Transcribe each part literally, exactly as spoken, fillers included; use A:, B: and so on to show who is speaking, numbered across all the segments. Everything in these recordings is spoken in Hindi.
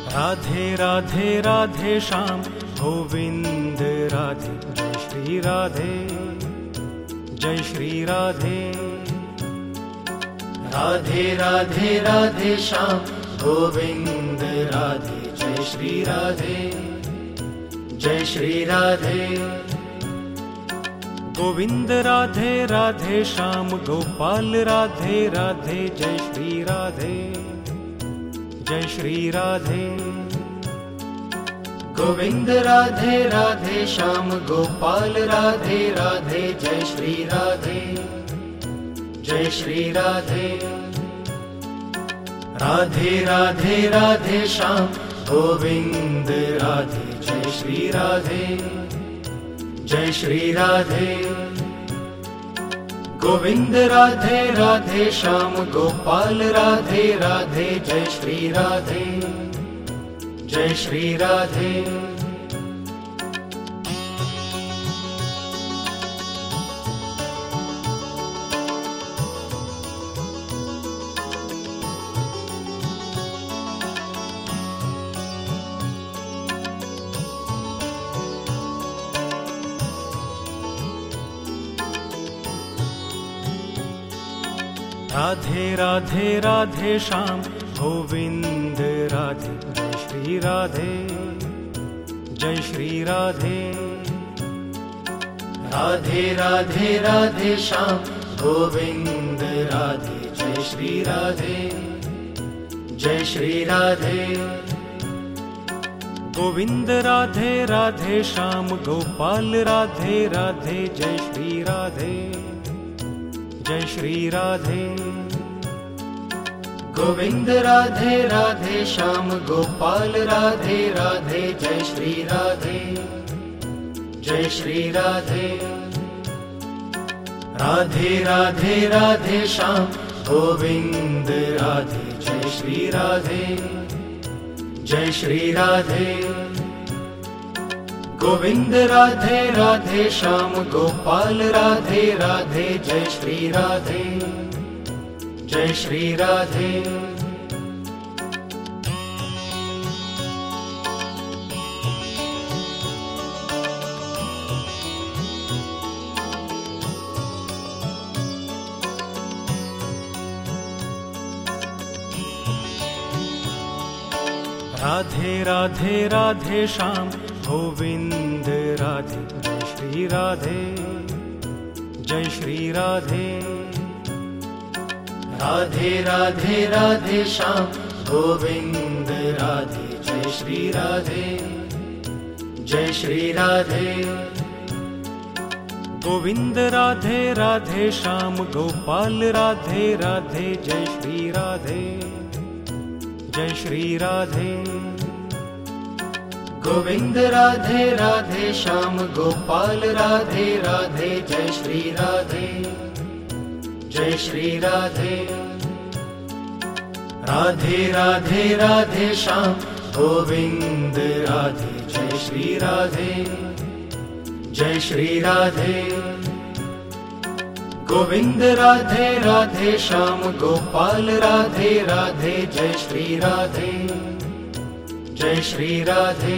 A: राधे राधे राधे श्याम गोविंद राधे जय श्री राधे जय श्री राधे।
B: राधे राधे राधे श्याम गोविंद राधे जय श्री राधे जय श्री राधे।
A: गोविंद राधे राधे श्याम गोपाल राधे राधे जय श्री राधे जय श्री राधे।
B: गोविंद राधे राधे श्याम गोपाल राधे राधे जय श्री राधे जय श्री राधे। राधे राधे राधे श्याम गोविंद राधे जय श्री राधे जय श्री राधे। गोविंद राधे राधे श्याम गोपाल राधे राधे जय श्री राधे जय श्री राधे।
A: राधे राधे राधे श्याम गोविंद राधे जय श्री राधे जय श्री राधे।
B: राधे राधे राधे श्याम गोविंद राधे जय श्री राधे जय श्री राधे।
A: गोविंद राधे राधे श्याम गोपाल राधे राधे जय श्री राधे जय श्री राधे।
B: गोविंद राधे राधे श्याम गोपाल राधे राधे जय श्री राधे जय श्री राधे। राधे राधे राधे श्याम गोविंद राधे जय श्री राधे जय श्री राधे। गोविंद राधे राधे श्याम गोपाल राधे राधे जय श्री राधे जय श्री राधे।
A: राधे राधे राधे श्याम गोविंद राधे जय श्री राधे जय श्री राधे।
B: राधे राधे राधे श्याम गोविंद राधे जय श्री राधे जय श्री राधे।
A: गोविंद राधे राधे श्याम गोपाल राधे राधे जय श्री राधे जय श्री राधे।
B: गोविंद राधे राधे श्याम गोपाल राधे राधे जय श्री राधे जय श्री राधे। राधे राधे राधे श्याम गोविंद राधे जय श्री राधे जय श्री राधे। गोविंद राधे राधे श्याम गोपाल राधे राधे जय श्री राधे जय श्री राधे।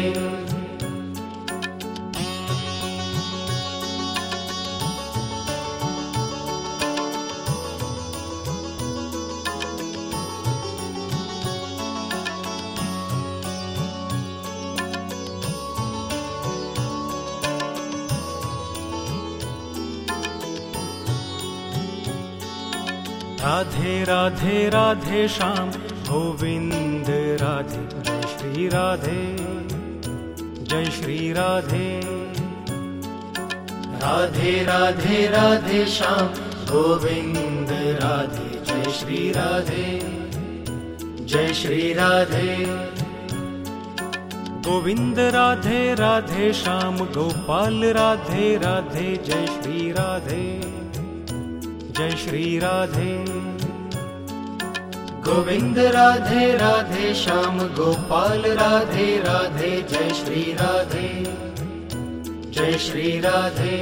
A: राधे राधे राधे श्याम गोविंद राधे जय श्री राधे जय श्री राधे।
B: राधे राधे राधे श्याम गोविंद राधे जय श्री राधे जय श्री राधे।
A: गोविंद राधे राधे श्याम गोपाल राधे राधे जय श्री राधे जय श्री राधे।
B: गोविंद राधे राधे श्याम गोपाल राधे राधे जय श्री राधे जय श्री राधे।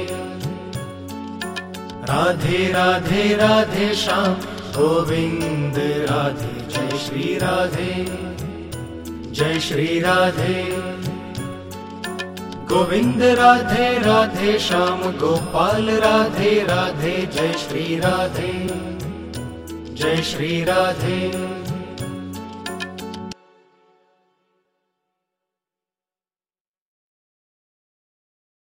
B: राधे राधे राधे श्याम गोविंद राधे जय श्री राधे जय श्री राधे। गोविंद राधे राधे श्याम गोपाल राधे राधे जय श्री राधे, जय श्री राधे।